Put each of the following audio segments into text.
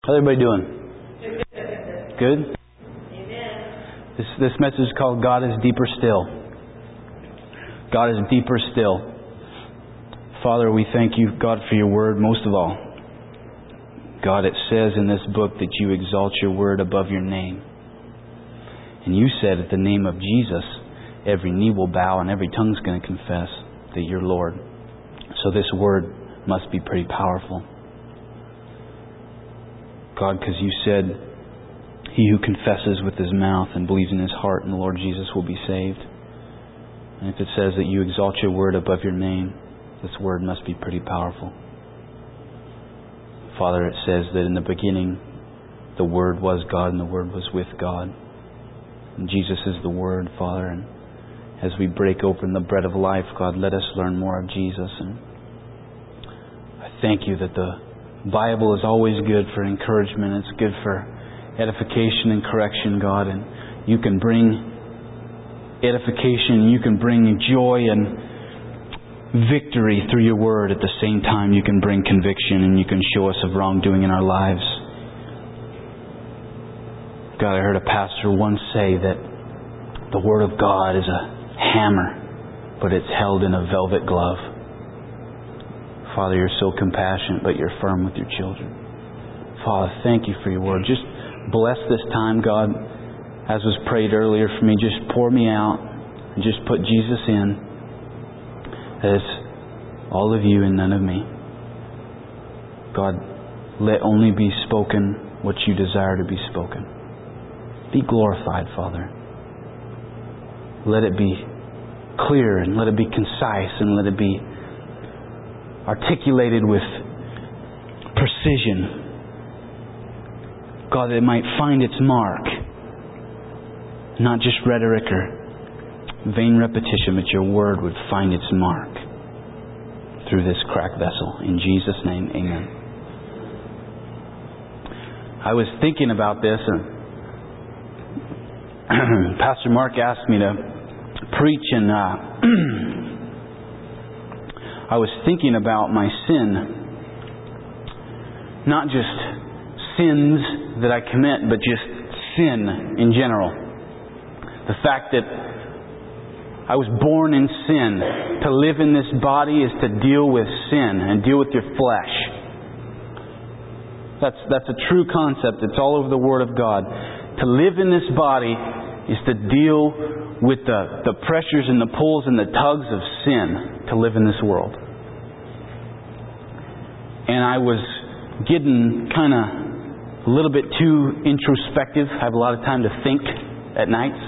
How's everybody doing? Good? This message is called God is Deeper Still. God is deeper still. Father, we thank you, God, for your word most of all. God, it says in this book that you exalt your word above your name. And you said at the name of Jesus, every knee will bow and every tongue's going to confess that you're Lord. So this word must be pretty powerful. God, because you said, he who confesses with his mouth and believes in his heart in the Lord Jesus will be saved. And if it says that you exalt your word above your name, this word must be pretty powerful. Father, it says that in the beginning, the Word was God and the Word was with God. And Jesus is the Word, Father. And as we break open the bread of life, God, let us learn more of Jesus. And I thank you that the Bible is always good for encouragement. It's good for edification and correction, God. And you can bring edification, you can bring joy and victory through your word. At the same time, you can bring conviction and you can show us of wrongdoing in our lives. God, I heard a pastor once say that the word of God is a hammer, but it's held in a velvet glove. Father, you're so compassionate, but you're firm with your children. Father, thank you for your word. Just bless this time, God. As was prayed earlier for me, just pour me out and just put Jesus in. As all of you and none of me. God, let only be spoken what you desire to be spoken. Be glorified, Father. Let it be clear and let it be concise and let it be articulated with precision. God, that it might find its mark. Not just rhetoric or vain repetition, but your word would find its mark through this cracked vessel. In Jesus' name, amen. I was thinking about this, and Pastor Mark asked me to preach, and I was thinking about my sin. Not just sins that I commit, but just sin in general. The fact that I was born in sin. To live in this body is to deal with sin and deal with your flesh. That's a true concept. It's all over the Word of God. To live in this body is to deal with the pressures and the pulls and the tugs of sin to live in this world. And I was getting kind of a little bit too introspective. I have a lot of time to think at nights.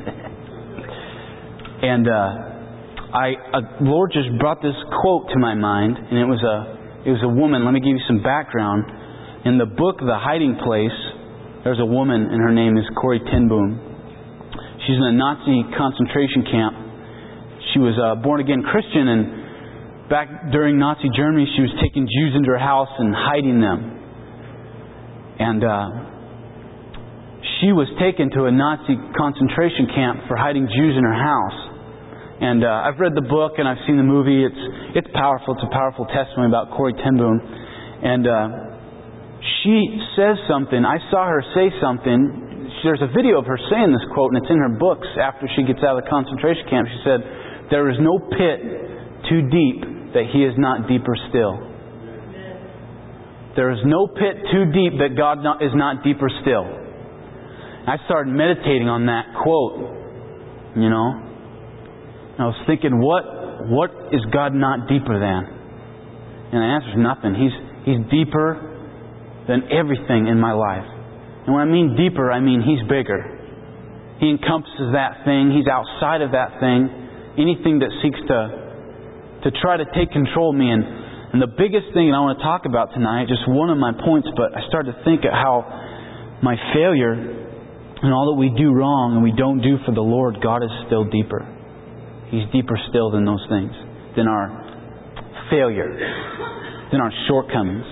And Lord just brought this quote to my mind, and it was a woman. Let me give you some background. In the book The Hiding Place, there's a woman, and her name is Corrie ten Boom. She's in a Nazi concentration camp. She was a born-again Christian, and back during Nazi Germany, she was taking Jews into her house and hiding them. And she was taken to a Nazi concentration camp for hiding Jews in her house. And I've read the book and I've seen the movie. It's powerful. It's a powerful testimony about Corrie ten Boom. And she says something. I saw her say something. There's a video of her saying this quote, and it's in her books after she gets out of the concentration camp. She said, "There is no pit too deep that He is not deeper still." There is no pit too deep that God is not deeper still. I started meditating on that quote, you know. And I was thinking, what is God not deeper than? And the answer is nothing. He's deeper than everything in my life. And when I mean deeper, I mean He's bigger. He encompasses that thing. He's outside of that thing. Anything that seeks to try to take control of me. And the biggest thing I want to talk about tonight, just one of my points, but I started to think of how my failure and all that we do wrong and we don't do for the Lord, God is still deeper. He's deeper still than those things, than our failure, than our shortcomings.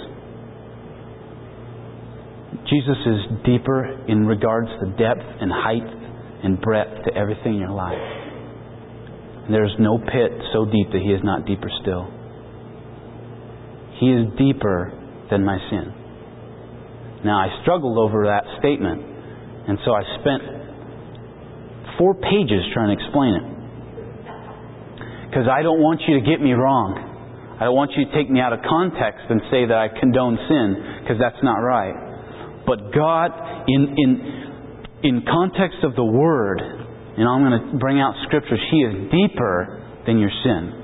Jesus is deeper in regards to depth and height and breadth to everything in your life. There is no pit so deep that He is not deeper still. He is deeper than my sin. Now, I struggled over that statement, and so I spent 4 pages trying to explain it. Because I don't want you to get me wrong. I don't want you to take me out of context and say that I condone sin, because that's not right. But God, in context of the Word, and I'm going to bring out Scriptures, He is deeper than your sin.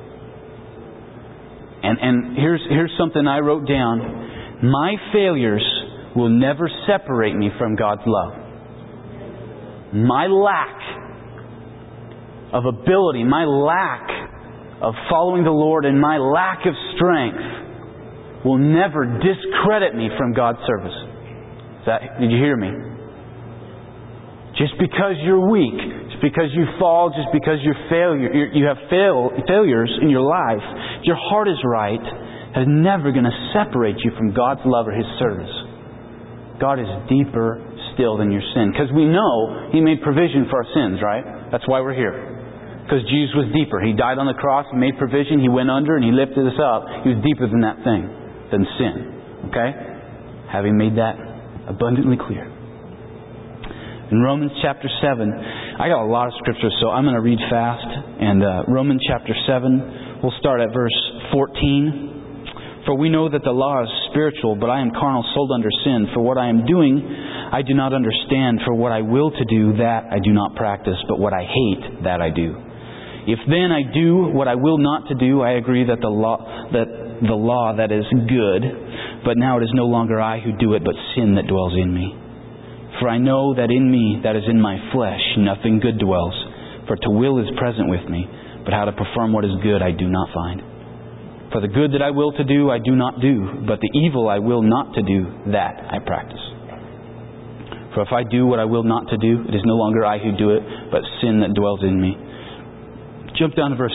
And here's something I wrote down. My failures will never separate me from God's love. My lack of ability, my lack of following the Lord, and my lack of strength will never discredit me from God's service. Did you hear me? Just because you're weak, just because you fall, just because you have failures in your life, your heart is right, is never going to separate you from God's love or His service. God is deeper still than your sin. Because we know He made provision for our sins, right? That's why we're here. Because Jesus was deeper. He died on the cross, He made provision, He went under, and He lifted us up. He was deeper than that thing, than sin. Okay? Having made that abundantly clear. In Romans chapter 7, I got a lot of scriptures, so I'm going to read fast. And Romans chapter 7, we'll start at verse 14. For we know that the law is spiritual, but I am carnal, sold under sin. For what I am doing, I do not understand. For what I will to do, that I do not practice. But what I hate, that I do. If then I do what I will not to do, I agree that the law that is good. But now it is no longer I who do it, but sin that dwells in me. For I know that in me, that is in my flesh, nothing good dwells. For to will is present with me, but how to perform what is good I do not find. For the good that I will to do, I do not do, but the evil I will not to do, that I practice. For if I do what I will not to do, it is no longer I who do it, but sin that dwells in me. Jump down to verse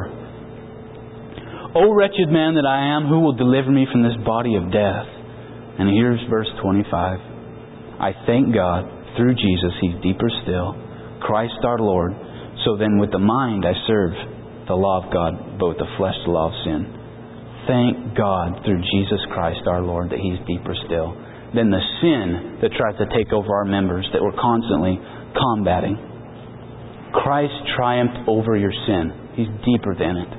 24. O wretched man that I am, who will deliver me from this body of death? And here's verse 25. I thank God, through Jesus, He's deeper still, Christ our Lord. So then with the mind I serve the law of God, but with the flesh the law of sin. Thank God, through Jesus Christ our Lord, that He's deeper still than the sin that tries to take over our members that we're constantly combating. Christ triumphed over your sin. He's deeper than it.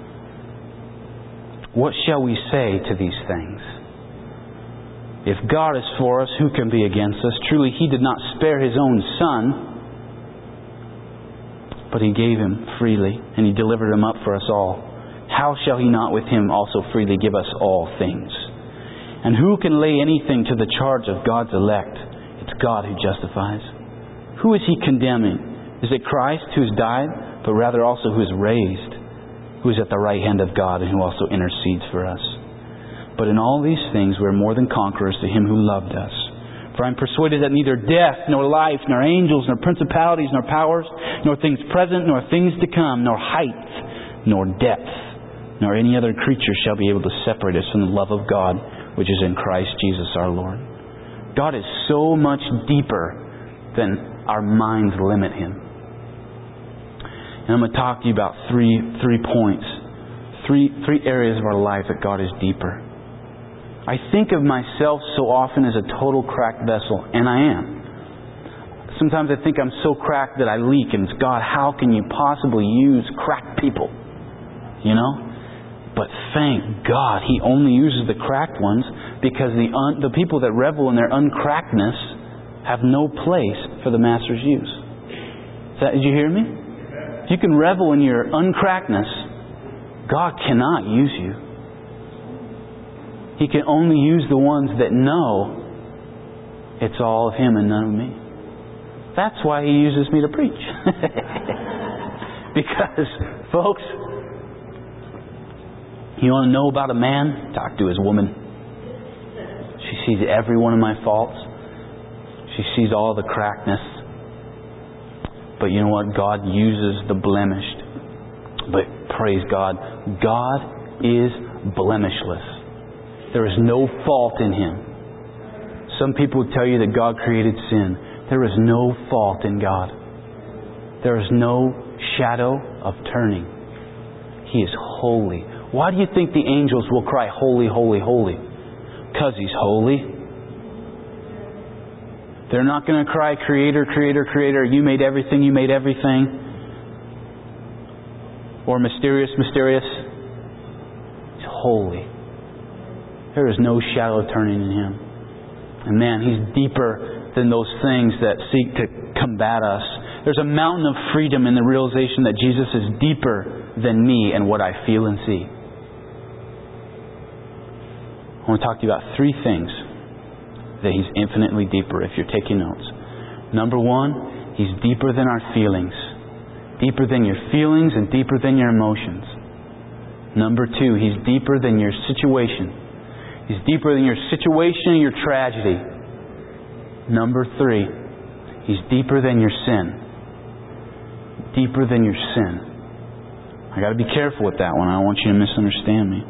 What shall we say to these things? If God is for us, who can be against us? Truly, He did not spare His own Son, but He gave Him freely, and He delivered Him up for us all. How shall He not with Him also freely give us all things? And who can lay anything to the charge of God's elect? It's God who justifies. Who is He condemning? Is it Christ who has died, but rather also who is raised, who is at the right hand of God, and who also intercedes for us? But in all these things we are more than conquerors to Him who loved us. For I am persuaded that neither death, nor life, nor angels, nor principalities, nor powers, nor things present, nor things to come, nor height, nor depth, nor any other creature shall be able to separate us from the love of God, which is in Christ Jesus our Lord. God is so much deeper than our minds limit Him. And I'm going to talk to you about three points. Three areas of our life that God is deeper. I think of myself so often as a total cracked vessel, and I am. Sometimes I think I'm so cracked that I leak, and it's, God, how can you possibly use cracked people? You know? But thank God He only uses the cracked ones, because the people that revel in their uncrackedness have no place for the Master's use. Did you hear me? If you can revel in your uncrackedness, God cannot use you. He can only use the ones that know it's all of Him and none of me. That's why He uses me to preach. Because, folks, you want to know about a man? Talk to his woman. She sees every one of my faults. She sees all the crackness. But you know what? God uses the blemished. But praise God, God is blemishless. There is no fault in Him. Some people would tell you that God created sin. There is no fault in God. There is no shadow of turning. He is holy. Why do you think the angels will cry, holy, holy, holy? Because He's holy. They're not going to cry, Creator, Creator, Creator, you made everything, you made everything. Or mysterious, mysterious. He's holy. There is no shadow of turning in Him. And man, He's deeper than those things that seek to combat us. There's a mountain of freedom in the realization that Jesus is deeper than me and what I feel and see. I want to talk to you about 3 things that He's infinitely deeper, if you're taking notes. Number 1, He's deeper than our feelings. Deeper than your feelings and deeper than your emotions. Number 2, He's deeper than your situation. He's deeper than your situation and your tragedy. Number 3, He's deeper than your sin. Deeper than your sin. I got to be careful with that one. I don't want you to misunderstand me.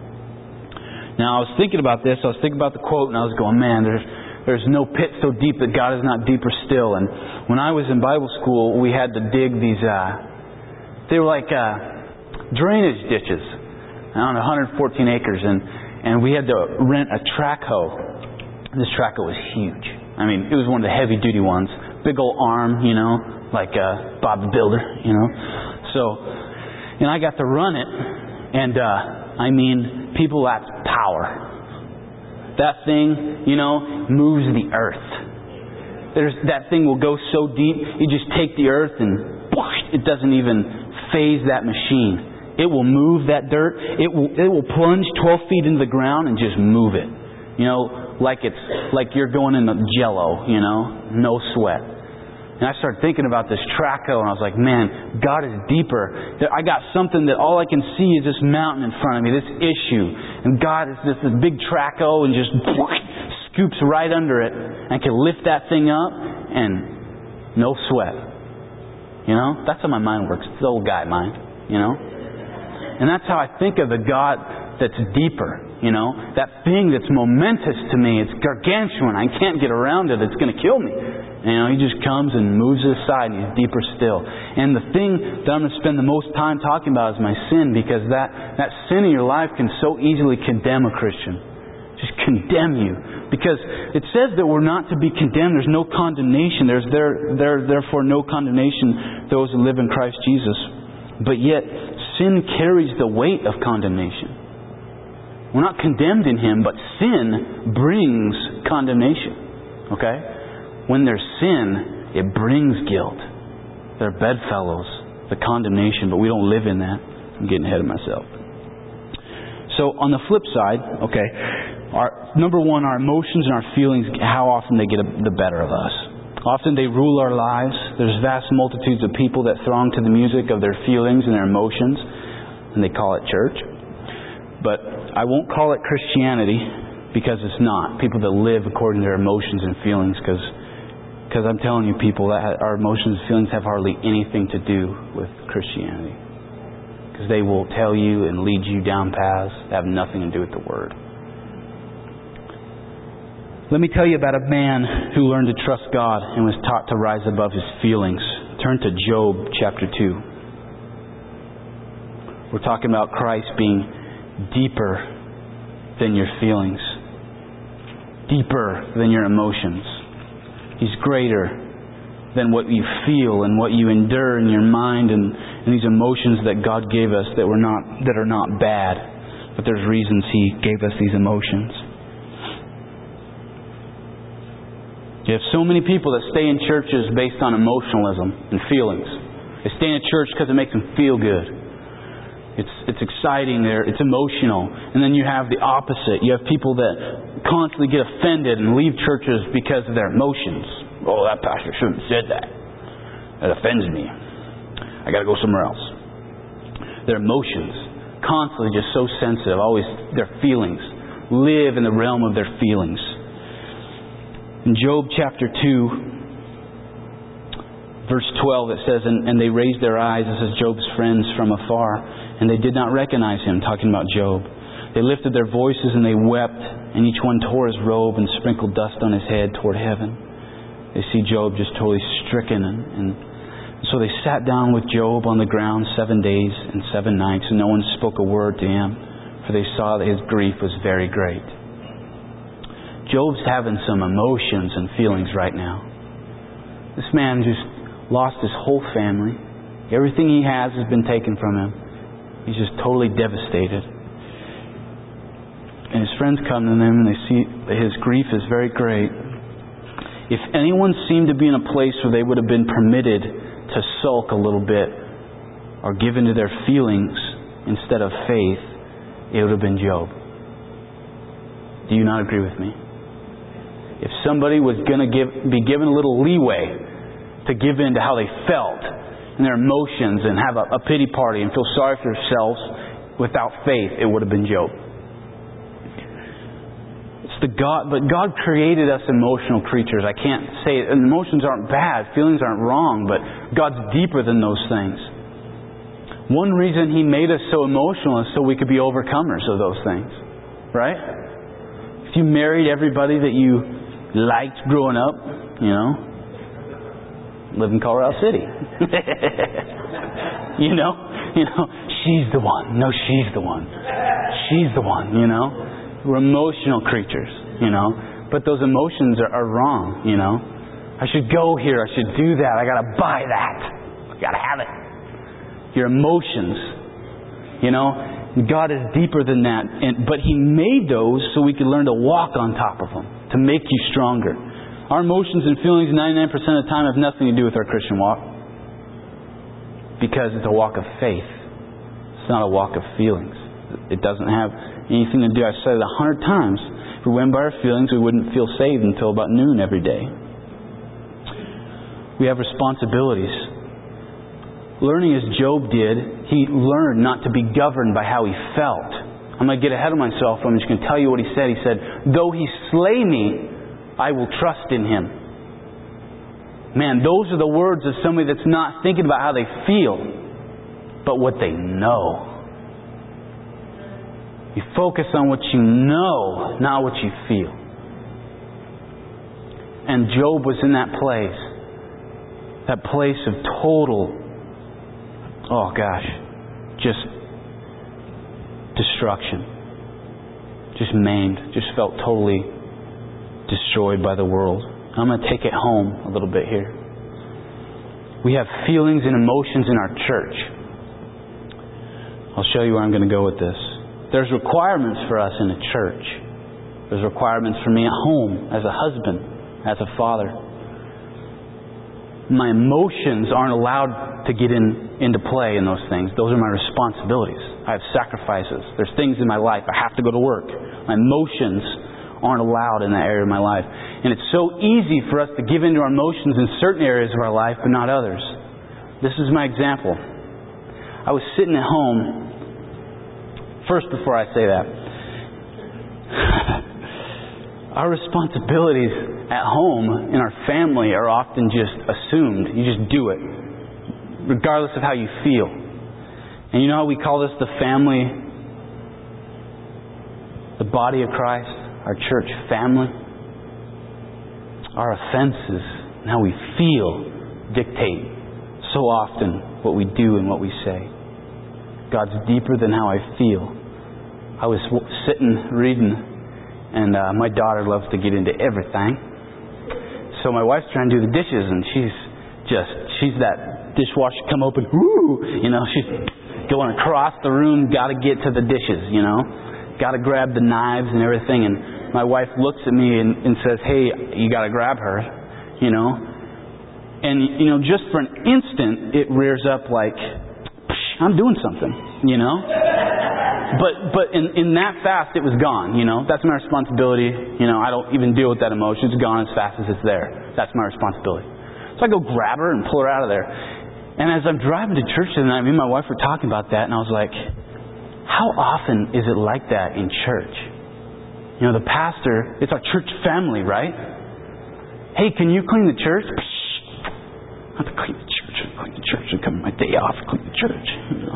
Now, I was thinking about this. I was thinking about the quote, and I was going, man, there's no pit so deep that God is not deeper still. And when I was in Bible school, we had to dig these, they were like drainage ditches on 114 acres. And we had to rent a track hoe. This track hoe was huge. I mean, it was one of the heavy-duty ones. Big old arm, like Bob the Builder, So, and I got to run it. And, people lacked power. That thing, moves the earth. That thing will go so deep, you just take the earth and it doesn't even phase that machine. It will move that dirt. It will plunge 12 feet into the ground and just move it. Like you're going in the Jello, no sweat. And I started thinking about this track hoe, and I was like, man, God is deeper. I got something that all I can see is this mountain in front of me, this issue. And God is this big track hoe and just scoops right under it and can lift that thing up and no sweat. That's how my mind works. It's the old guy mind, And that's how I think of the God that's deeper. That thing that's momentous to me. It's gargantuan. I can't get around it. It's going to kill me. He just comes and moves it aside, and He's deeper still. And the thing that I'm going to spend the most time talking about is my sin, because that sin in your life can so easily condemn a Christian. Just condemn you. Because it says that we're not to be condemned. There's no condemnation. There's therefore no condemnation those who live in Christ Jesus. But yet, sin carries the weight of condemnation. We're not condemned in Him, but sin brings condemnation. Okay? When there's sin, it brings guilt. They're bedfellows, the condemnation, but we don't live in that. I'm getting ahead of myself. So on the flip side, number 1, our emotions and our feelings, how often they get the better of us. Often they rule our lives. There's vast multitudes of people that throng to the music of their feelings and their emotions, and they call it church. But I won't call it Christianity, because it's not. People that live according to their emotions and feelings, because I'm telling you people that our emotions and feelings have hardly anything to do with Christianity. Because they will tell you and lead you down paths that have nothing to do with the Word. Let me tell you about a man who learned to trust God and was taught to rise above his feelings. Turn to Job chapter 2. We're talking about Christ being deeper than your feelings. Deeper than your emotions. He's greater than what you feel and what you endure in your mind and these emotions that God gave us that are not bad. But there's reasons He gave us these emotions. You have so many people that stay in churches based on emotionalism and feelings. They stay in a church because it makes them feel good. It's exciting there. It's emotional. And then you have the opposite. You have people that constantly get offended and leave churches because of their emotions. Oh, that pastor shouldn't have said that. That offends me. I got to go somewhere else. Their emotions, constantly just so sensitive. Always their feelings. Live in the realm of their feelings. In Job chapter 2, verse 12, it says, and they raised their eyes, this is Job's friends, from afar, and they did not recognize him, talking about Job. They lifted their voices and they wept, and each one tore his robe and sprinkled dust on his head toward heaven. They see Job just totally stricken, and so they sat down with Job on the ground 7 days and 7 nights, and no one spoke a word to him, for they saw that his grief was very great. Job's having some emotions and feelings right now. This man just lost his whole family. Everything he has been taken from him. He's just totally devastated. And his friends come to him and they see that his grief is very great. If anyone seemed to be in a place where they would have been permitted to sulk a little bit or give into their feelings instead of faith, it would have been Job. Do you not agree with me? If somebody was going to be given a little leeway to give in to how they felt and their emotions and have a pity party and feel sorry for themselves without faith, it would have been Job. But God created us emotional creatures. I can't say it. Emotions aren't bad. Feelings aren't wrong. But God's deeper than those things. One reason He made us so emotional is so we could be overcomers of those things. Right? If you married everybody that you liked growing up, live in Colorado City. you know, she's the one. No, she's the one. She's the one, We're emotional creatures, But those emotions are wrong, I should go here. I should do that. I got to buy that. I got to have it. Your emotions, God is deeper than that. But He made those so we could learn to walk on top of them, to make you stronger. Our emotions and feelings 99% of the time have nothing to do with our Christian walk. Because it's a walk of faith. It's not a walk of feelings. It doesn't have anything to do. I've said it 100 times. If we went by our feelings, we wouldn't feel saved until about noon every day. We have responsibilities. Learning as Job did, he learned not to be governed by how he felt. I'm going to get ahead of myself. I'm just going to tell you what he said. He said, though He slay me, I will trust in Him. Man, those are the words of somebody that's not thinking about how they feel, but what they know. You focus on what you know, not what you feel. And Job was in that place. That place of total, just destruction. Just maimed. Just felt totally destroyed by the world. I'm going to take it home a little bit here. We have feelings and emotions in our church. I'll show you where I'm going to go with this. There's requirements for us in a church. There's requirements for me at home, as a husband, as a father. My emotions aren't allowed to get into play in those things. Those are my responsibilities. I have sacrifices. There's things in my life. I have to go to work. My emotions aren't allowed in that area of my life. And it's so easy for us to give into our emotions in certain areas of our life, but not others. This is my example. I was sitting at home. First, before I say that, our responsibilities at home in our family are often just assumed. You just do it, regardless of how you feel. And you know how we call this the family, the body of Christ, our church family? Our offenses and how we feel dictate so often what we do and what we say. God's deeper than how I feel. I was sitting reading, and my daughter loves to get into everything. So my wife's trying to do the dishes, and she's that dishwasher come open, woo! She's going across the room, got to get to the dishes, got to grab the knives and everything. And my wife looks at me and says, hey, you got to grab her, And, just for an instant, it rears up like, I'm doing something, But in that fast, it was gone, That's my responsibility. I don't even deal with that emotion. It's gone as fast as it's there. That's my responsibility. So I go grab her and pull her out of there. And as I'm driving to church tonight, me and my wife were talking about that, and I was like, how often is it like that in church? The pastor, it's our church family, right? Hey, can you clean the church? I have to clean the church. Clean the church and come my day off. Clean the church.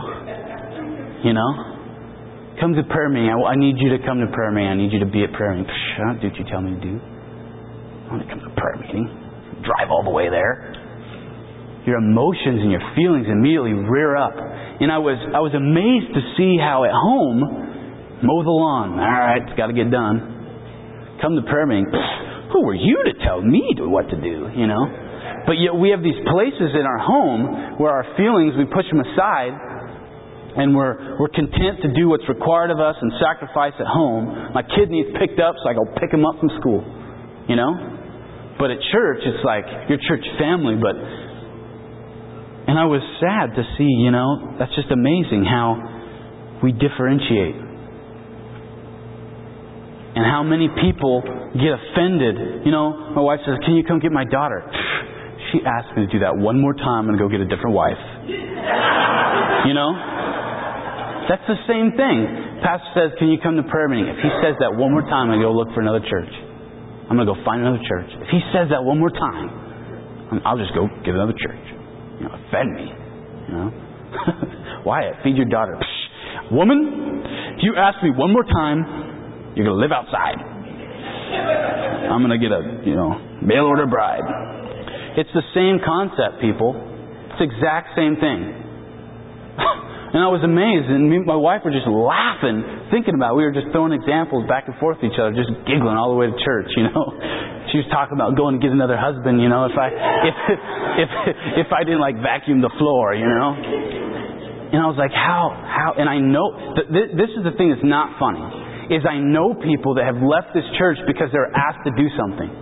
Come to prayer meeting. I need you to come to prayer meeting. I need you to be at prayer meeting. I don't do what you tell me to do. I want to come to prayer meeting. Drive all the way there. Your emotions and your feelings immediately rear up. And I was amazed to see how at home, mow the lawn. All right, it's got to get done. come to prayer meeting. Who were you to tell me what to do, you know? But yet we have these places in our home where our feelings, we push them aside, and we're content to do what's required of us and sacrifice at home. My kid needs picked up, so I go pick him up from school, you know? But at church, it's like your church family, but... And I was sad to see, you know, that's just amazing how we differentiate. And how many people get offended. You know, my wife says, can you come get my daughter? She asked me to do that one more time and go get a different wife. You know? That's the same thing. Pastor says, can you come to prayer meeting? If he says that one more time, I'm going to go look for another church. I'm going to go find another church. If he says that one more time, I'll just go get another church. You know, offend me. You know? Wyatt, feed your daughter. Psh, woman, if you ask me one more time, you're going to live outside. I'm going to get a, mail order bride. It's the same concept, people. It's the exact same thing. And I was amazed, and me and my wife were just laughing, thinking about it. We were just throwing examples back and forth to each other, just giggling all the way to church, you know. She was talking about going to get another husband, you know, if I didn't vacuum the floor, you know. And I was like, how? And I know, this is the thing that's not funny, is I know people that have left this church because they're asked to do something.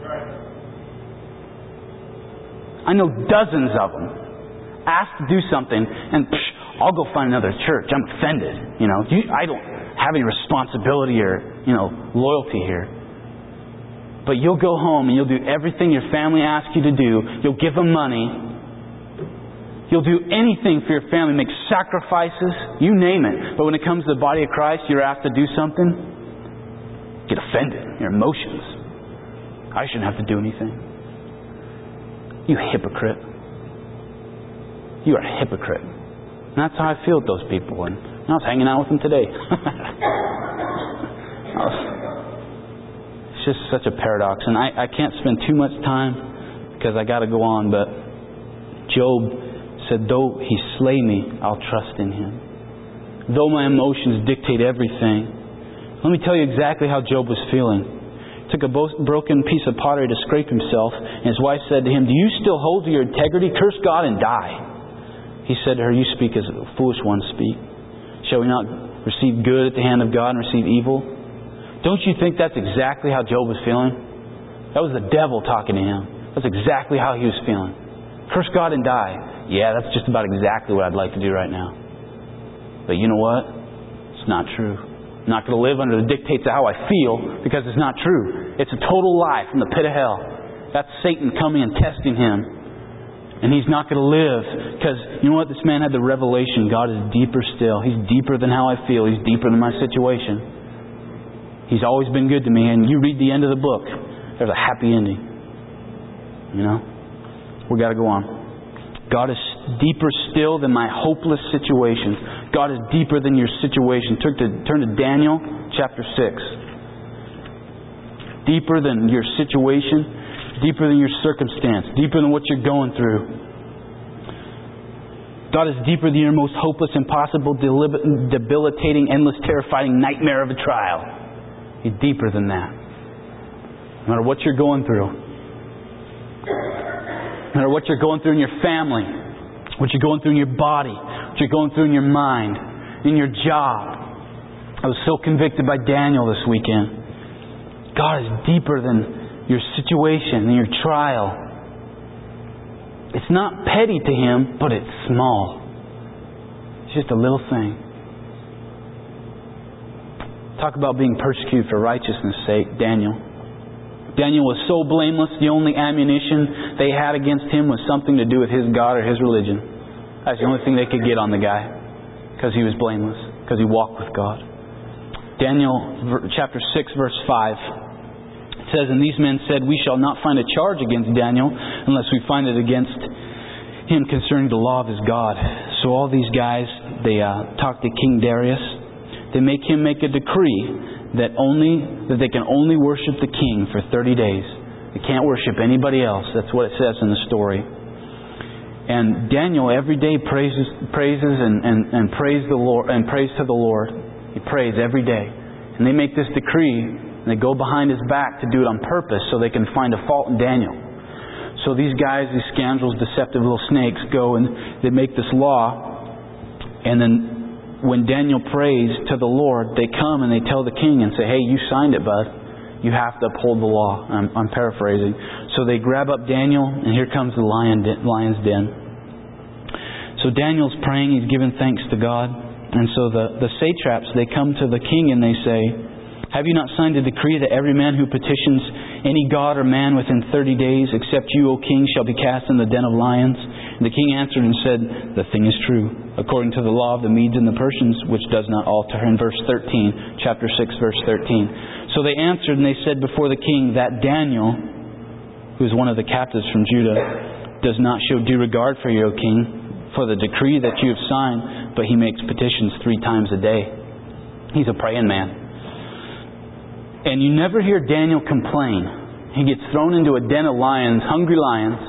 I know dozens of them asked to do something, and I'll go find another church. I'm offended. You know, I don't have any responsibility or loyalty here. But you'll go home and you'll do everything your family asks you to do. You'll give them money. You'll do anything for your family, make sacrifices, you name it. But when it comes to the body of Christ, you're asked to do something, get offended. Your emotions. I shouldn't have to do anything. You hypocrite. You are a hypocrite. And that's how I feel with those people. And I was hanging out with them today. It's just such a paradox. And I can't spend too much time because I got to go on. But Job said, though he slay me, I'll trust in him. Though my emotions dictate everything. Let me tell you exactly how Job was feeling. He took a broken piece of pottery to scrape himself, and his wife said to him, do you still hold to your integrity? Curse God and die. He said to her, you speak as foolish ones speak. Shall we not receive good at the hand of God and receive evil? Don't you think that's exactly how Job was feeling? That was the devil talking to him. That's exactly how he was feeling. Curse God and die. Yeah, that's just about exactly what I'd like to do right now. But you know what? It's not true. I'm not going to live under the dictates of how I feel because it's not true. It's a total lie from the pit of hell. That's Satan coming and testing him. And he's not going to live because, you know what? This man had the revelation. God is deeper still. He's deeper than how I feel. He's deeper than my situation. He's always been good to me. And you read the end of the book. There's a happy ending. You know? We got to go on. God is deeper still than my hopeless situation. God is deeper than your situation. Turn to Daniel chapter 6. Deeper than your situation. Deeper than your circumstance. Deeper than what you're going through. God is deeper than your most hopeless, impossible, debilitating, endless, terrifying nightmare of a trial. He's deeper than that. No matter what you're going through. No matter what you're going through in your family. What you're going through in your body. What you're going through in your mind. In your job. I was so convicted by Daniel this weekend. God is deeper than your situation and your trial. It's not petty to Him, but it's small. It's just a little thing. Talk about being persecuted for righteousness' sake, Daniel. Daniel was so blameless, the only ammunition they had against him was something to do with his God or his religion. That's the only thing they could get on the guy. Because he was blameless. Because he walked with God. Daniel chapter 6 verse 5. Says, and these men said, we shall not find a charge against Daniel unless we find it against him concerning the law of his God. So all these guys, they talk to King Darius. They make him make a decree that they can only worship the king for 30 days. They can't worship anybody else. That's what it says in the story. And Daniel every day praises and prays the Lord and prays to the Lord. He prays every day. And they make this decree And they go behind his back to do it on purpose so they can find a fault in Daniel. So these guys, these scoundrels, deceptive little snakes, go and they make this law. And then when Daniel prays to the Lord, they come and they tell the king and say, hey, you signed it, bud. You have to uphold the law. I'm paraphrasing. So they grab up Daniel, and here comes the lion's den. So Daniel's praying. He's giving thanks to God. And so the satraps, they come to the king and they say, have you not signed a decree that every man who petitions any god or man within 30 days, except you, O king, shall be cast in the den of lions? And the king answered and said, the thing is true, according to the law of the Medes and the Persians, which does not alter. In verse 13, chapter 6, verse 13. So they answered and they said before the king that Daniel, who is one of the captives from Judah, does not show due regard for you, O king, for the decree that you have signed, but he makes petitions 3 times a day. He's a praying man. And you never hear Daniel complain. He gets thrown into a den of lions, hungry lions,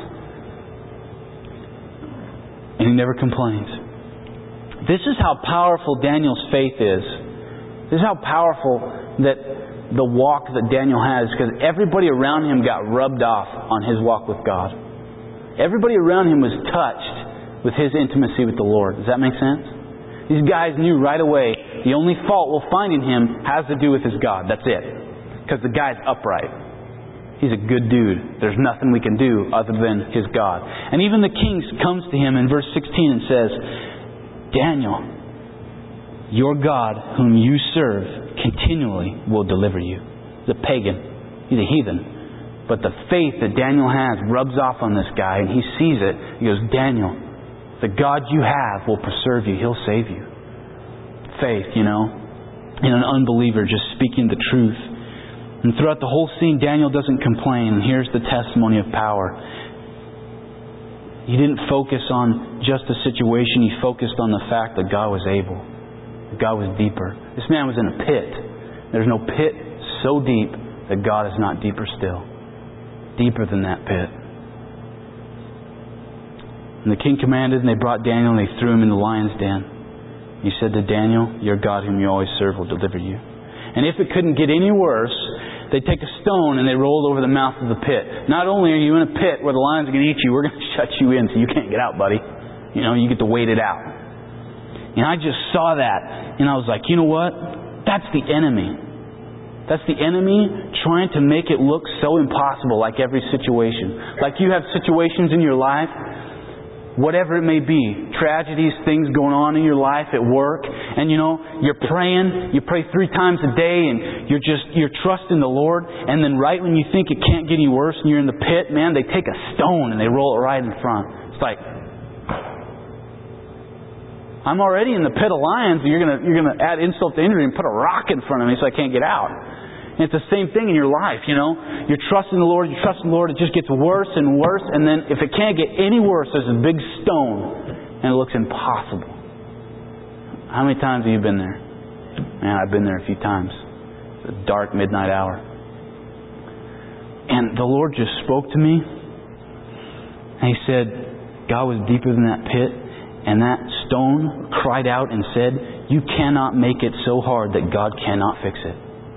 and he never complains. This is how powerful Daniel's faith is. This is how powerful that the walk that Daniel has, because everybody around him got rubbed off on his walk with God. Everybody around him was touched with his intimacy with the Lord. Does that make sense? These guys knew right away the only fault we'll find in him has to do with his God. That's it. Because the guy's upright. He's a good dude. There's nothing we can do other than his God. And even the king comes to him in verse 16 and says, Daniel, your God whom you serve continually will deliver you. He's a pagan. He's a heathen. But the faith that Daniel has rubs off on this guy and he sees it. He goes, Daniel, the God you have will preserve you. He'll save you. Faith, in an unbeliever just speaking the truth. And throughout the whole scene, Daniel doesn't complain. And here's the testimony of power. He didn't focus on just the situation. He focused on the fact that God was able. That God was deeper. This man was in a pit. There's no pit so deep that God is not deeper still. Deeper than that pit. And the king commanded, and they brought Daniel and they threw him in the lion's den. He said to Daniel, your God whom you always serve will deliver you. And if it couldn't get any worse, they take a stone and they roll it over the mouth of the pit. Not only are you in a pit where the lions are going to eat you, we're going to shut you in so you can't get out, buddy. You get to wait it out. And I just saw that and I was like, you know what? That's the enemy. That's the enemy trying to make it look so impossible, like every situation. Like you have situations in your life, whatever it may be, tragedies, things going on in your life at work, and you're praying, you pray 3 times a day, and you're trusting the Lord, and then right when you think it can't get any worse and you're in the pit, man, they take a stone and they roll it right in front. It's like, I'm already in the pit of lions, and you're gonna add insult to injury and put a rock in front of me so I can't get out. And it's the same thing in your life, You're trusting the Lord, it just gets worse and worse, and then if it can't get any worse, there's a big stone, and it looks impossible. How many times have you been there? Man, I've been there a few times. It's a dark midnight hour. And the Lord just spoke to me, and He said, God was deeper than that pit, and that stone cried out and said, you cannot make it so hard that God cannot fix it.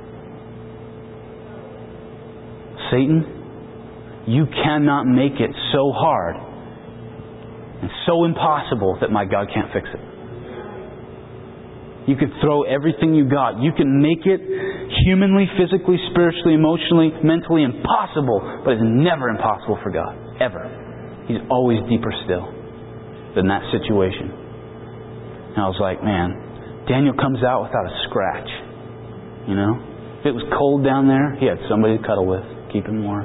Satan, you cannot make it so hard and so impossible that my God can't fix it. You could throw everything you got. You can make it humanly, physically, spiritually, emotionally, mentally impossible, but it's never impossible for God. Ever. He's always deeper still than that situation. And I was like, man, Daniel comes out without a scratch. If it was cold down there, he had somebody to cuddle with. Keep him warm.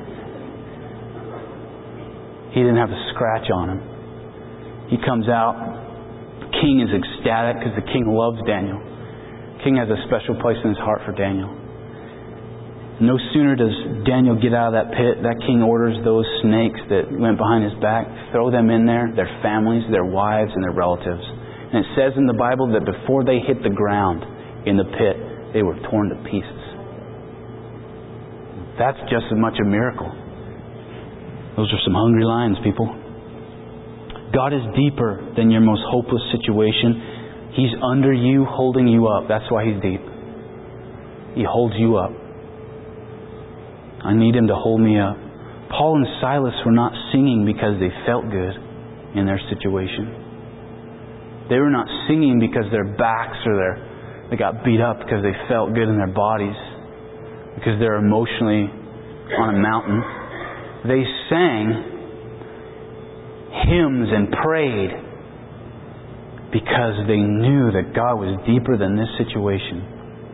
He didn't have a scratch on him. He comes out. The king is ecstatic because the king loves Daniel. The king has a special place in his heart for Daniel. No sooner does Daniel get out of that pit, that king orders those snakes that went behind his back, throw them in there, their families, their wives, and their relatives. And it says in the Bible that before they hit the ground in the pit, they were torn to pieces. That's just as much a miracle. Those are some hungry lions, people. God is deeper than your most hopeless situation. He's under you, holding you up. That's why He's deep. He holds you up. I need Him to hold me up. Paul and Silas were not singing because they felt good in their situation. They were not singing because their backs they got beat up because they felt good in their bodies, because they're emotionally on a mountain. They sang hymns and prayed because they knew that God was deeper than this situation.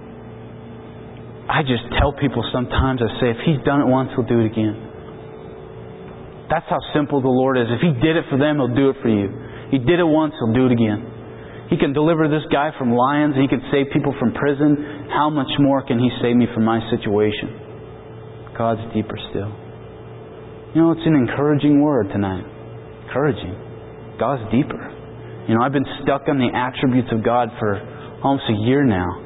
I just tell people sometimes, I say, if He's done it once, He'll do it again. That's how simple the Lord is. If He did it for them, He'll do it for you. He did it once, He'll do it again. He can deliver this guy from lions. He can save people from prison. How much more can He save me from my situation? God's deeper still. You know, it's an encouraging word tonight. Encouraging. God's deeper. You know, I've been stuck on the attributes of God for almost a year now.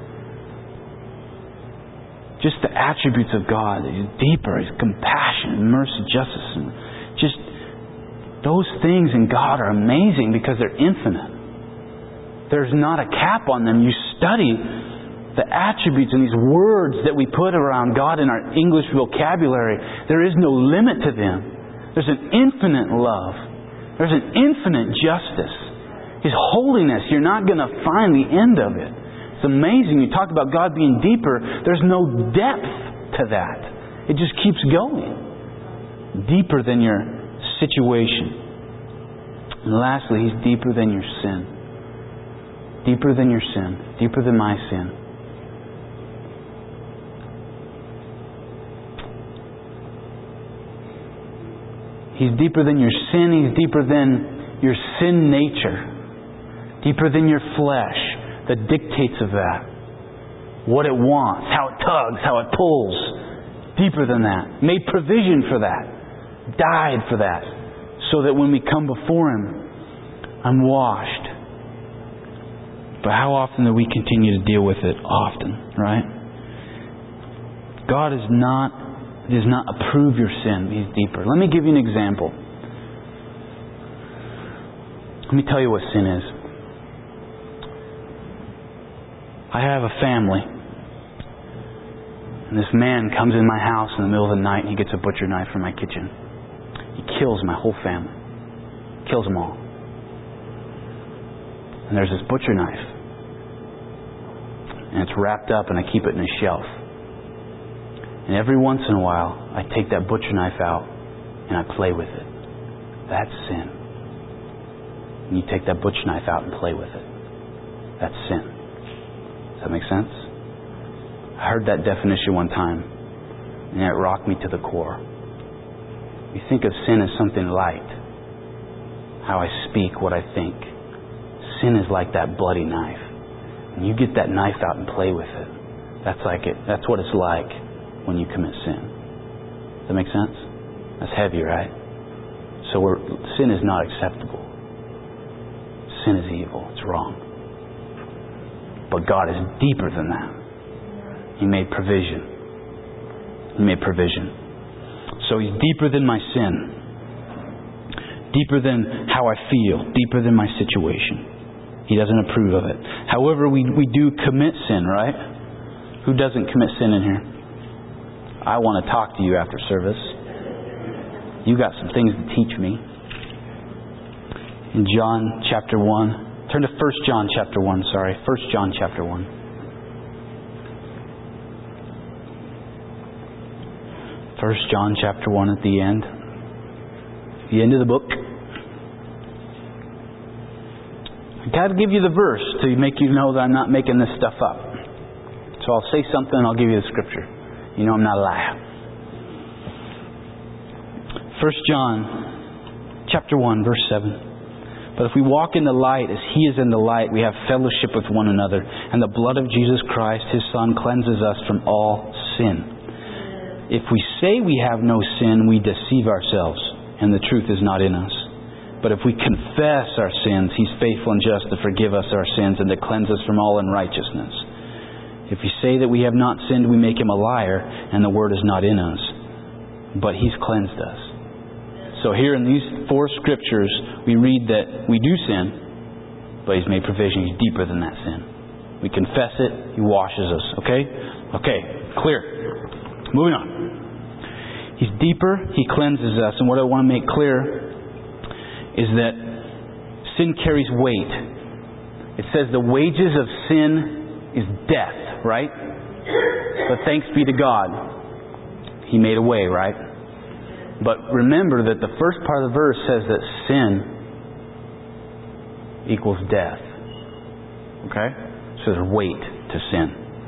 Just the attributes of God. He's deeper. He's compassion, mercy, justice. And just those things in God are amazing because they're infinite. There's not a cap on them. You study the attributes and these words that we put around God in our English vocabulary. There is no limit to them. There's an infinite love. There's an infinite justice. His holiness, you're not going to find the end of it. It's amazing. You talk about God being deeper. There's no depth to that. It just keeps going. Deeper than your situation. And lastly, He's deeper than your sin. Deeper than your sin. Deeper than my sin. He's deeper than your sin. He's deeper than your sin nature. Deeper than your flesh. The dictates of that. What it wants. How it tugs. How it pulls. Deeper than that. Made provision for that. Died for that. So that when we come before Him, I'm washed. But how often do we continue to deal with it? Often, right? God does not approve your sin. He's deeper. Let me give you an example. Let me tell you what sin is. I have a family. And this man comes in my house in the middle of the night and he gets a butcher knife from my kitchen. He kills my whole family. Kills them all. And there's this butcher knife. And it's wrapped up and I keep it in a shelf. And every once in a while, I take that butcher knife out and I play with it. That's sin. And you take that butcher knife out and play with it. That's sin. Does that make sense? I heard that definition one time and it rocked me to the core. You think of sin as something light. How I speak, what I think. Sin is like that bloody knife. When you get that knife out and play with it, that's what it's like when you commit sin. Does that make sense? That's heavy, right? So sin is not acceptable. Sin is evil. It's wrong. But God is deeper than that. He made provision. He made provision. So He's deeper than my sin. Deeper than how I feel. Deeper than my situation. He doesn't approve of it. However, we do commit sin, right? Who doesn't commit sin in here? I want to talk to you after service. You got some things to teach me. In John chapter 1. Turn to 1 John chapter 1, 1 John chapter 1. 1 John chapter 1 at the end. The end of the book. I got to give you the verse to make you know that I'm not making this stuff up. So I'll say something and I'll give you the scripture. You know I'm not a liar. 1 John chapter 1 verse 7. But if we walk in the light as He is in the light, we have fellowship with one another. And the blood of Jesus Christ, His Son, cleanses us from all sin. If we say we have no sin, we deceive ourselves, and the truth is not in us. But if we confess our sins, He's faithful and just to forgive us our sins and to cleanse us from all unrighteousness. If we say that we have not sinned, we make Him a liar, and the Word is not in us. But He's cleansed us. So here in these 4 scriptures, we read that we do sin, but He's made provision. He's deeper than that sin. We confess it, He washes us. Okay? Okay, clear. Moving on. He's deeper. He cleanses us. And what I want to make clear is that sin carries weight. It says the wages of sin is death, right? But thanks be to God, He made a way, right? But remember that the first part of the verse says that sin equals death. Okay? So there's weight to sin.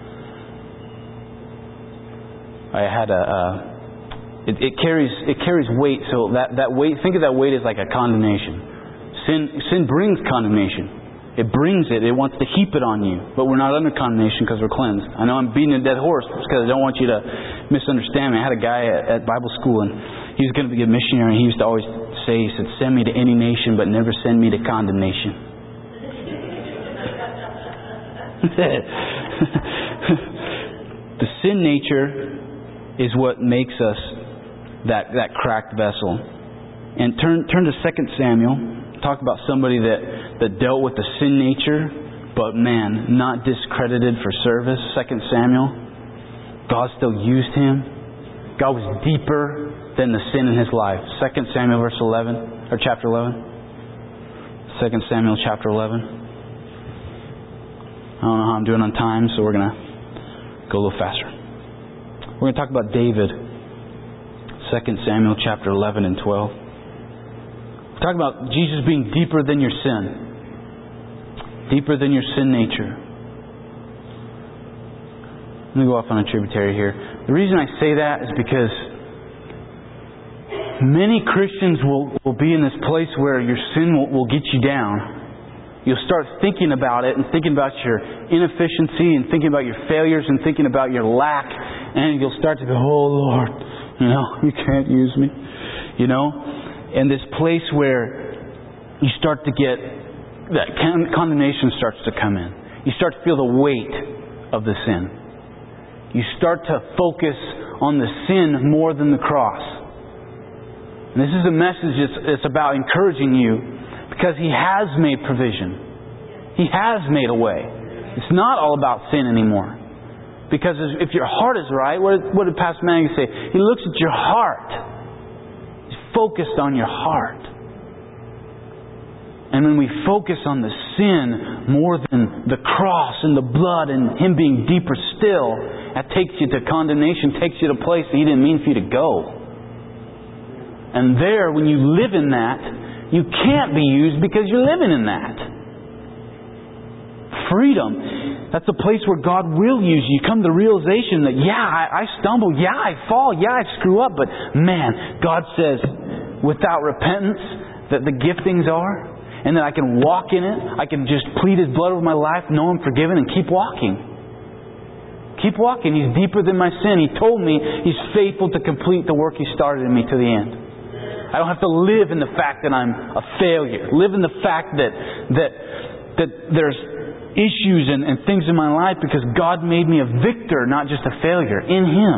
I had it carries weight. So that weight, think of that weight as like a condemnation. Sin brings condemnation. It brings it. It wants to heap it on you. But we're not under condemnation because we're cleansed. I know I'm beating a dead horse because I don't want you to misunderstand me. I had a guy at Bible school, and he was going to be a missionary, and he used to always say, he said, "Send me to any nation, but never send me to condemnation." The sin nature is what makes us that cracked vessel. And turn to 2 Samuel. Talk about somebody that dealt with the sin nature, but man, not discredited for service. 2 Samuel. God still used him. God was deeper than the sin in his life. 2 Samuel verse 11, or chapter 11. 2 Samuel chapter 11. I don't know how I'm doing on time, so we're going to go a little faster. We're going to talk about David. 2 Samuel chapter 11 and 12. We're talking about Jesus being deeper than your sin. Deeper than your sin nature. Let me go off on a tributary here. The reason I say that is because many Christians will be in this place where your sin will get you down. You'll start thinking about it and thinking about your inefficiency and thinking about your failures and thinking about your lack. And you'll start to go, "Oh Lord, you can't use me." And this place where you start to get that condemnation starts to come in. You start to feel the weight of the sin. You start to focus on the sin more than the cross. And this is a message that's about encouraging you, because He has made provision. He has made a way. It's not all about sin anymore. Because if your heart is right, what did Pastor Manning say? He looks at your heart. Focused on your heart. And when we focus on the sin more than the cross and the blood and Him being deeper still, that takes you to condemnation, takes you to a place that He didn't mean for you to go. And there, when you live in that, you can't be used because you're living in that. Freedom. That's a place where God will use you. You come to the realization that, I stumble, I fall, I screw up, but man, God says, without repentance, that the giftings are, and that I can walk in it. I can just plead His blood over my life, know I'm forgiven, and keep walking. Keep walking. He's deeper than my sin. He told me He's faithful to complete the work He started in me to the end. I don't have to live in the fact that I'm a failure. Live in the fact that there's issues and things in my life because God made me a victor, not just a failure, in Him.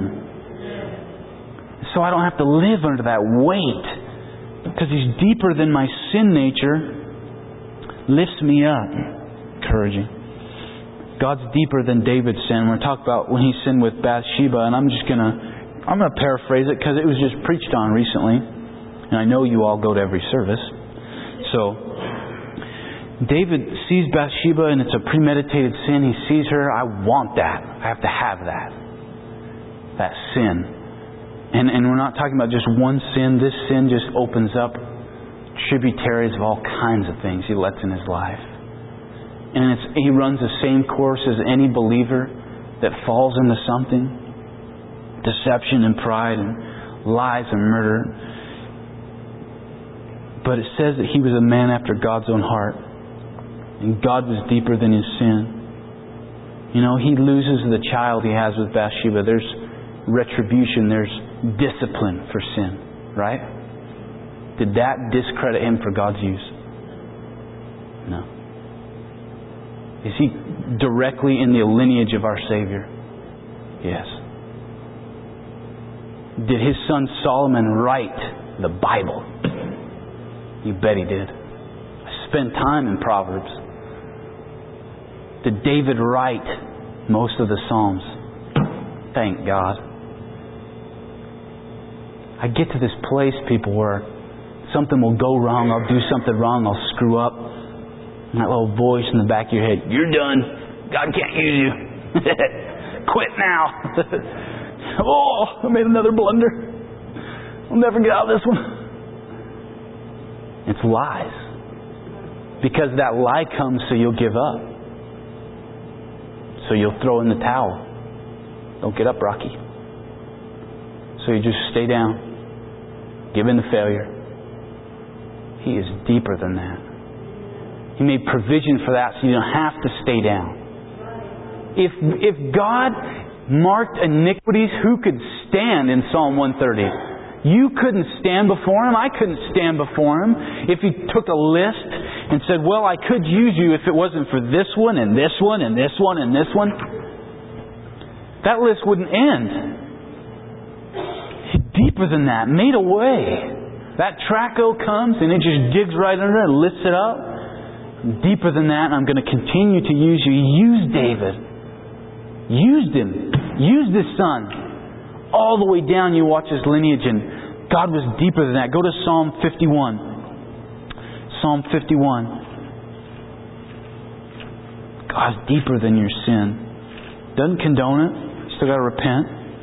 So I don't have to live under that weight, because He's deeper than my sin nature. Lifts me up. Encouraging. God's deeper than David's sin. We're going to talk about when he sinned with Bathsheba, and I'm going to paraphrase it because it was just preached on recently, and I know you all go to every service. So David sees Bathsheba, and it's a premeditated sin. He sees her. I want that. I have to have that. That sin. And we're not talking about just one sin. This sin just opens up tributaries of all kinds of things He lets in his life. And he runs the same course as any believer that falls into something. Deception and pride and lies and murder. But it says that he was a man after God's own heart. And God was deeper than his sin. He loses the child he has with Bathsheba. There's retribution. There's discipline for sin. Right? Did that discredit him for God's use? No. Is he directly in the lineage of our Savior? Yes. Did his son Solomon write the Bible? You bet he did. I spent time in Proverbs. Did David write most of the Psalms? Thank God. I get to this place, people, where something will go wrong. I'll do something wrong. I'll screw up. And that little voice in the back of your head, you're done. God can't use you. Quit now. Oh, I made another blunder. I'll never get out of this one. It's lies. Because that lie comes so you'll give up. So you'll throw in the towel. Don't get up, Rocky. So you just stay down. Give in to failure. He is deeper than that. He made provision for that so you don't have to stay down. If God marked iniquities, who could stand in Psalm 130? You couldn't stand before Him. I couldn't stand before Him. If He took a list and said, well, I could use you if it wasn't for this one and this one and this one and this one. That list wouldn't end. He's deeper than that. Made a way. That traco comes and it just digs right under and lifts it up. Deeper than that, and I'm going to continue to use you. He used David. Used him. Used his son. All the way down you watch his lineage, and God was deeper than that. Go to Psalm 51. Psalm 51. God's deeper than your sin. Doesn't condone it. Still got to repent.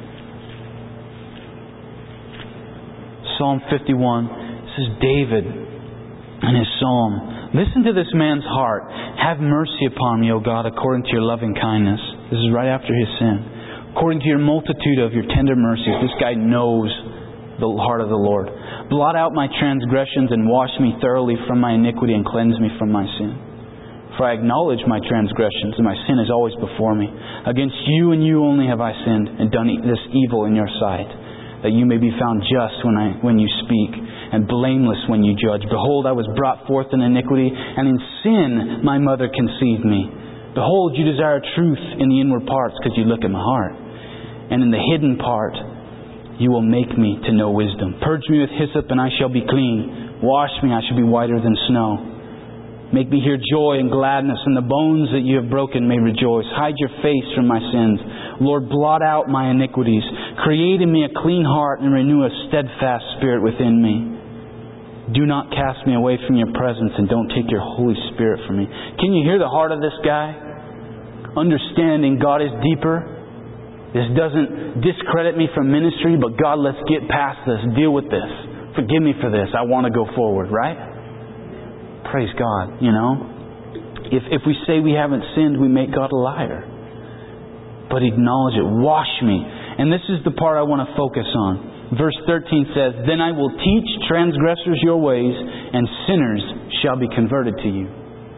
Psalm 51. This is David in his psalm. Listen to this man's heart. Have mercy upon me, O God, according to your loving kindness. This is right after his sin. According to your multitude of your tender mercies. This guy knows the heart of the Lord. Blot out my transgressions and wash me thoroughly from my iniquity and cleanse me from my sin. For I acknowledge my transgressions, and my sin is always before me. Against you and you only have I sinned and done this evil in your sight, that you may be found just when you speak, and blameless when you judge. Behold, I was brought forth in iniquity, and in sin my mother conceived me. Behold, you desire truth in the inward parts, because you look at my heart. And in the hidden part you will make me to know wisdom. Purge me with hyssop, and I shall be clean. Wash me, I shall be whiter than snow. Make me hear joy and gladness, and the bones that you have broken may rejoice. Hide your face from my sins. Lord, blot out my iniquities. Create in me a clean heart and renew a steadfast spirit within me. Do not cast me away from your presence, and don't take your Holy Spirit from me. Can you hear the heart of this guy? Understanding God is deeper. This doesn't discredit me from ministry, but God, let's get past this. Deal with this. Forgive me for this. I want to go forward, right? Praise God, you know. If we say we haven't sinned, we make God a liar. But acknowledge it. Wash me. And this is the part I want to focus on. Verse 13 says, then I will teach transgressors your ways, and sinners shall be converted to you.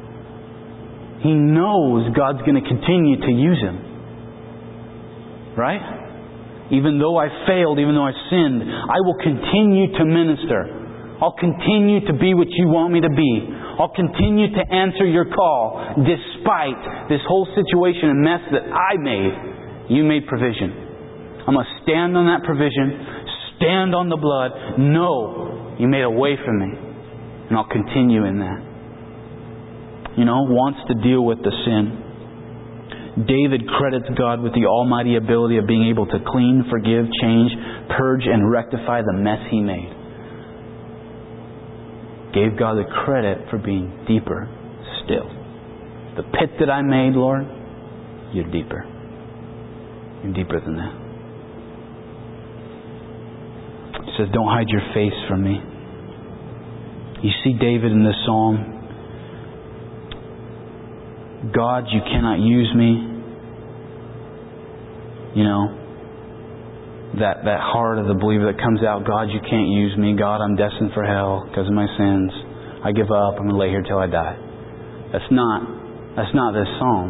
He knows God's going to continue to use him. Right? Even though I failed, even though I sinned, I will continue to minister. I'll continue to be what you want me to be. I'll continue to answer your call despite this whole situation and mess that I made. You made provision. I'm going to stand on that provision. Stand on the blood. No, you made a way for me. And I'll continue in that. You know, wants to deal with the sin. David credits God with the almighty ability of being able to clean, forgive, change, purge, and rectify the mess he made. Gave God the credit for being deeper still. The pit that I made, Lord, you're deeper. You're deeper than that. He says, don't hide your face from me. You see David in this psalm. God, you cannot use me. You know, that heart of the believer that comes out, God, you can't use me. God, I'm destined for hell because of my sins. I give up. I'm going to lay here till I die. That's not this psalm.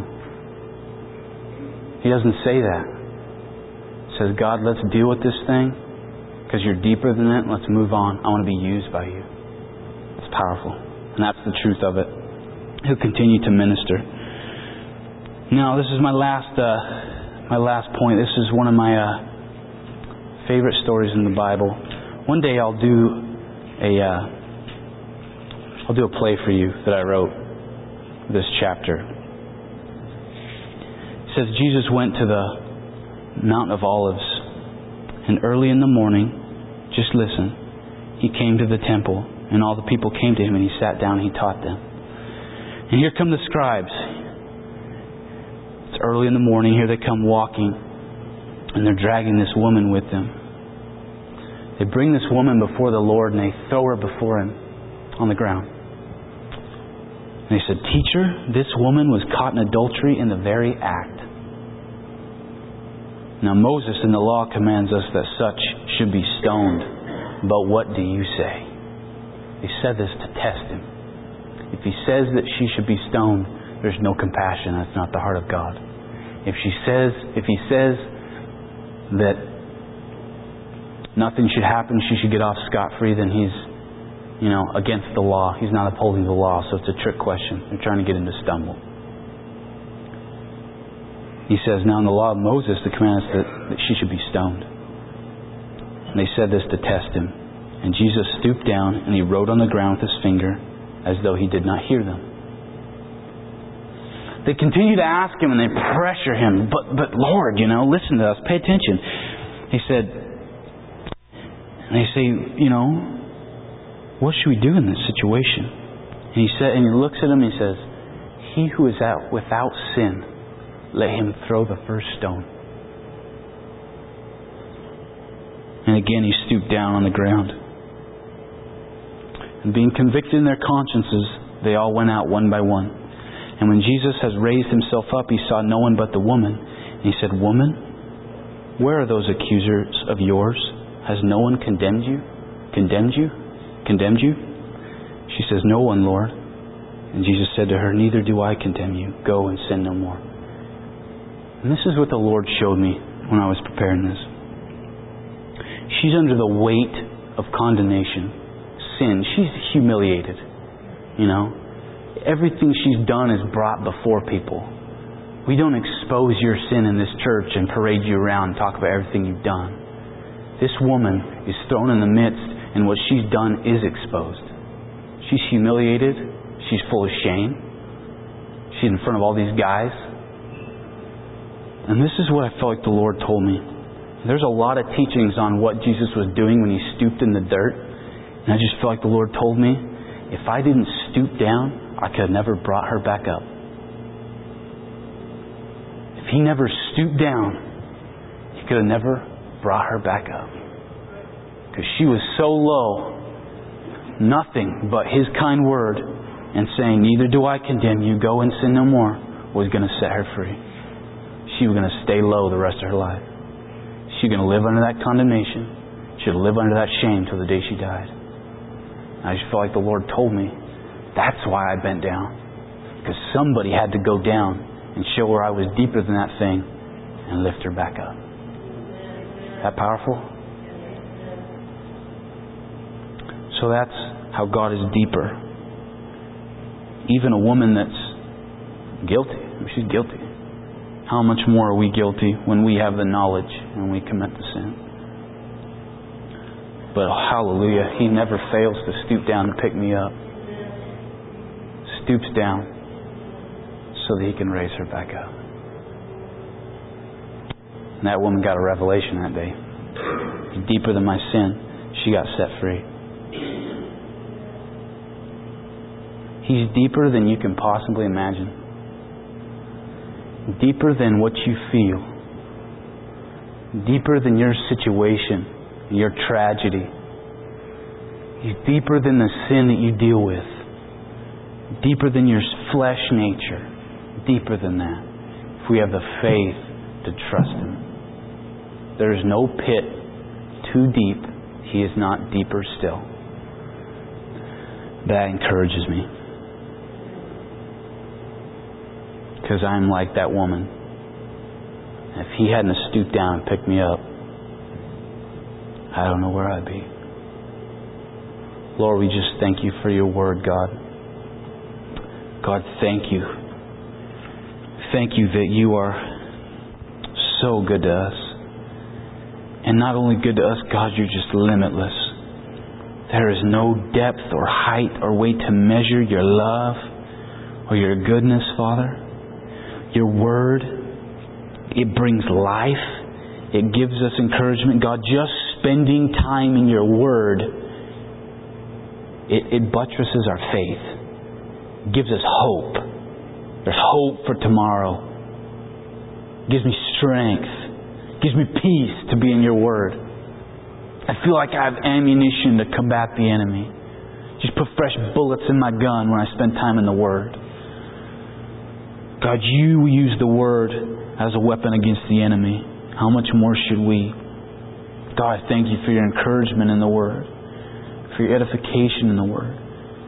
He doesn't say that. He says, God, let's deal with this thing because you're deeper than it. Let's move on. I want to be used by you. It's powerful. And that's the truth of it. He'll continue to minister. Now, this is my last point. This is one of my favorite stories in the Bible. One day I'll do a play for you that I wrote. This chapter. It says Jesus went to the Mount of Olives, and early in the morning, Just listen. He came to the temple, and all the people came to Him, and He sat down and He taught them. And here come the scribes. It's early in the morning. Here they come walking, and they're dragging this woman with them. They bring this woman before the Lord, and they throw her before Him on the ground. And they said, "Teacher, this woman was caught in adultery in the very act." Now Moses in the law commands us that such should be stoned. But what do you say? They said this to test Him. If He says that she should be stoned, there's no compassion. That's not the heart of God. If He says that nothing should happen, she should get off scot-free, then He's, against the law. He's not upholding the law, so it's a trick question. They're trying to get Him to stumble. He says, now in the law of Moses, the command is that she should be stoned. And they said this to test Him. And Jesus stooped down and He wrote on the ground with His finger as though He did not hear them. They continue to ask Him and they pressure Him. But Lord, listen to us. Pay attention. He said, and they say, what should we do in this situation? And He looks at him and He says, he who is without sin, let him throw the first stone. And again He stooped down on the ground. And being convicted in their consciences, they all went out one by one. And when Jesus has raised Himself up, He saw no one but the woman. And He said, "Woman, where are those accusers of yours? Has no one condemned you? She says, "No one, Lord." And Jesus said to her, "Neither do I condemn you. Go and sin no more." And this is what the Lord showed me when I was preparing this. She's under the weight of condemnation, sin. She's humiliated. Everything she's done is brought before people. We don't expose your sin in this church and parade you around and talk about everything you've done. This woman is thrown in the midst, and what she's done is exposed. She's humiliated. She's full of shame. She's in front of all these guys. And this is what I felt like the Lord told me. There's a lot of teachings on what Jesus was doing when He stooped in the dirt. And I just felt like the Lord told me, if I didn't stoop down, I could have never brought her back up. If He never stooped down, He could have never brought her back up. Because she was so low, nothing but His kind word and saying, "Neither do I condemn you, go and sin no more," was going to set her free. She was going to stay low the rest of her life. She was going to live under that condemnation. She would live under that shame till the day she died. I just felt like the Lord told me, that's why I bent down. Because somebody had to go down and show her I was deeper than that thing and lift her back up. That powerful? So that's how God is deeper. Even a woman that's guilty. She's guilty. How much more are we guilty when we have the knowledge and we commit the sin? But hallelujah, He never fails to stoop down and pick me up. Stoops down so that He can raise her back up. And that woman got a revelation that day. Deeper than my sin, she got set free. He's deeper than you can possibly imagine. Deeper than what you feel. Deeper than your situation, your tragedy. He's deeper than the sin that you deal with. Deeper than your flesh nature. Deeper than that. If we have the faith to trust Him. There is no pit too deep. He is not deeper still. That encourages me. Because I'm like that woman. If He hadn't stooped down and picked me up, I don't know where I'd be. Lord, we just thank You for Your word, God. God, thank You. Thank You that You are so good to us. And not only good to us, God, You're just limitless. There is no depth or height or way to measure Your love or Your goodness, Father. Your word, it brings life. It gives us encouragement. God, just spending time in your Word, it buttresses our faith. It gives us hope. There's hope for tomorrow. It gives me strength. It gives me peace to be in your Word. I feel like I have ammunition to combat the enemy. Just put fresh bullets in my gun when I spend time in the Word. God, you use the Word as a weapon against the enemy. How much more should we? God, I thank you for your encouragement in the Word, for your edification in the Word.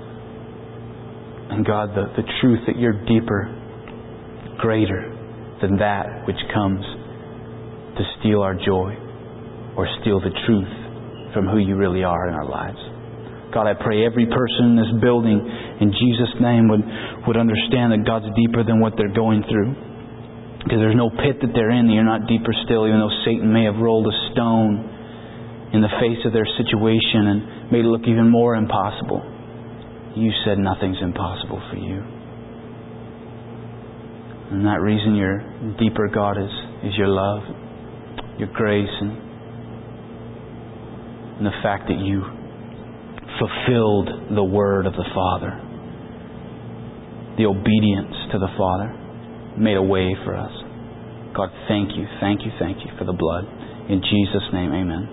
And God, the truth that you're deeper, greater than that which comes to steal our joy or steal the truth from who you really are in our lives. God, I pray every person in this building in Jesus' name would understand that God's deeper than what they're going through. Because there's no pit that they're in that you're not deeper still, even though Satan may have rolled a stone in the face of their situation and made it look even more impossible. You said nothing's impossible for you. And that reason you're deeper, God, is your love, your grace, and the fact that you fulfilled the word of the Father. The obedience to the Father made a way for us. God, thank you for the blood. In Jesus' name, amen.